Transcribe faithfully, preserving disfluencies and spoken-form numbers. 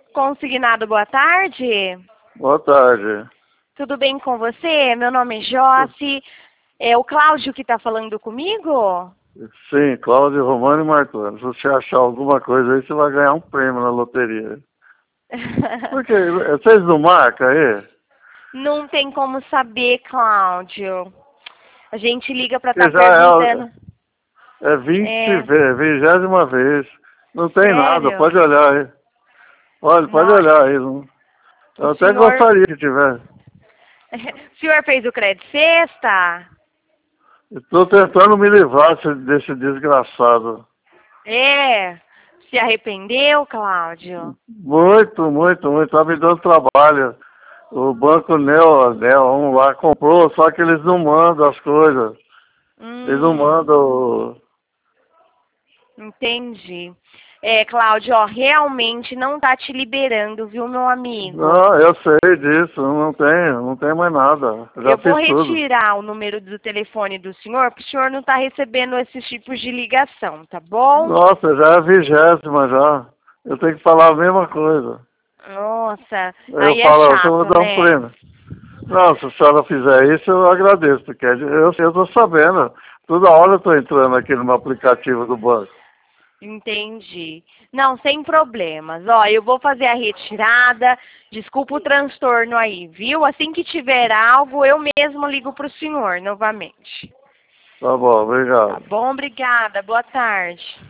Consignado, boa tarde. Boa tarde. Tudo bem com você? Meu nome é Josi. É o Cláudio que está falando comigo? Sim, Cláudio Romano e Marconi. Se você achar alguma coisa aí, você vai ganhar um prêmio na loteria. Por quê? Vocês não marcam aí? Não tem como saber, Cláudio. A gente liga para estar Porque tá já perguntando. é, é vinte, É, ve- vigésima vez. Não tem nada, sério? pode olhar aí. Olha, pode Nossa, olhar aí. não- o Eu até senhor... gostaria que tivesse. O senhor fez o crédito sexta? Estou tentando me livrar desse desse desgraçado. É. Se arrependeu, Cláudio? Muito, muito, muito. Está me dando trabalho. O banco Neo, Neo, um lá comprou, só que eles não mandam as coisas. Eles não Hum, mandam. entendi. É, Cláudio, ó, realmente não tá te liberando, viu, meu amigo? Não, eu sei disso, não tem, não tem mais nada. Eu já Eu vou fiz tudo. retirar o número do telefone do senhor, para o senhor não estar recebendo esses tipos de ligação, tá bom? Nossa, já é a vigésima já. Eu tenho que falar a mesma coisa. Nossa, Eu aí é falo, então eu vou chato, dar um né? prêmio. Não, se a senhora fizer isso, eu agradeço, porque eu estou sabendo. Toda hora eu estou entrando aqui no meu aplicativo do banco. Entendi. Não, sem problemas. Ó, eu vou fazer a retirada. Desculpa o transtorno aí, viu? Assim que tiver algo, eu mesmo ligo para o senhor novamente. Tá bom, Tá obrigado. bom? Obrigada. Boa tarde.